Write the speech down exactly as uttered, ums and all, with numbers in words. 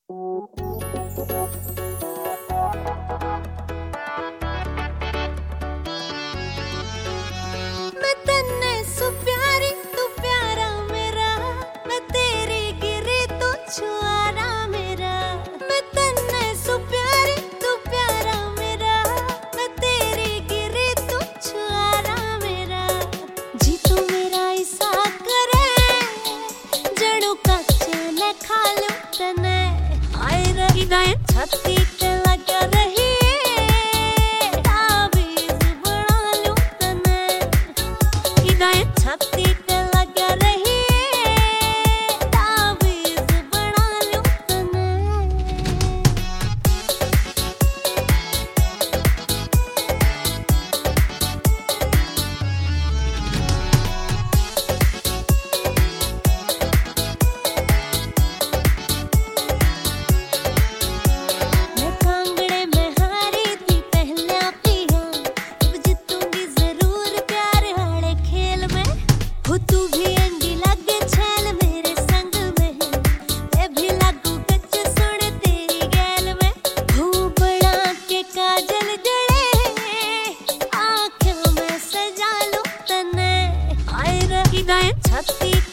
मैं तन्ने सु प्यारी तू प्यारा मेरा, मैं तेरी गिरी तू छुआरा मेरा। मैं तन्ने सु प्यारी तू प्यारा मेरा, मैं तेरी गिरी तू छुआरा मेरा। जी तू मेरा ऐसा करे जणू कच्चे ने खा लूं तने। आए रही गाय छाती पे लगा रही छाती पे लगा रही तावीज़ बना लूं तने। मैं कांगड़े में हारी थी पहला पिया, अब जीतूंगी जरूर प्यार वाले खेल में। हो तू भी अंडी लगे छैल मेरे संग में, मैं भी लागू कच्च सुन तेरी गैल में। हो बड़ा के काजल जड़े आँखों में सजा लूं तने। आए रही गाय छाती